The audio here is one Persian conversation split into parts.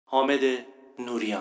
حامد نوریان.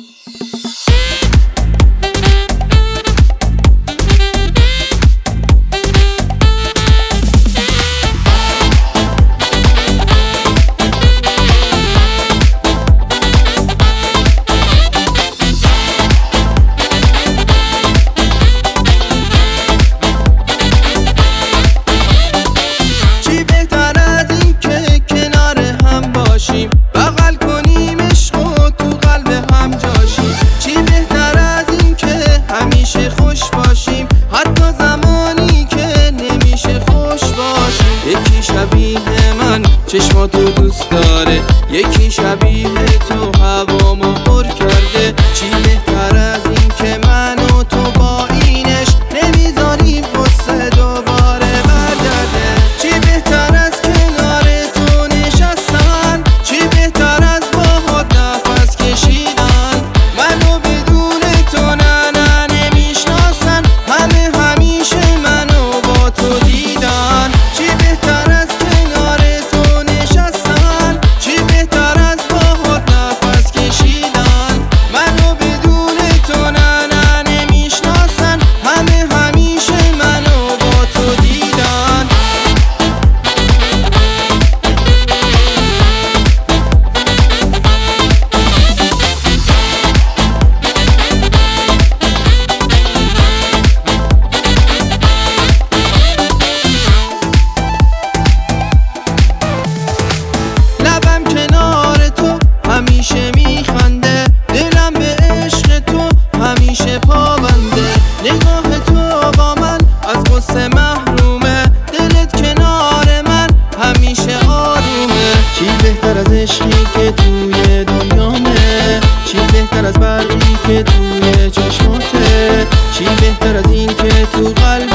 بغل کنیم عشق و تو قلب هم جاشیم. چی بهتر از این که همیشه خوش باشیم، حتی زمانی که نمیشه خوش باشیم. یکی شبیه من چشماتو دوست داره، یکی شبیه تو هوامو پر کرده. چی بهتر از این که من و تو با اینش نمیذاریم قصه دوباره برگرده. چی بهتر از کنار تو نشستن، چی بهتر از باهات نفس کشیدن. منو بدون تو نه نمیشناسن، همه همیشه منو با تو دیدن. چی بهتر از کنار تو نشستن، چی بهتر از باهات نفس کشیدن. منو بدون تو نه نمیشناسن، همه همیشه منو با تو دیدن. لبم کنار تو همیشه میخنده، دلم به عشق تو همیشه پابنده. نگاه تو با من از غصه محرومه، دلت کنار من همیشه آرومه. چی بهتر از عشقی که توی دنیامه، چی بهتر از برقی که توی چشماته، چی بهتر از این که تو قلب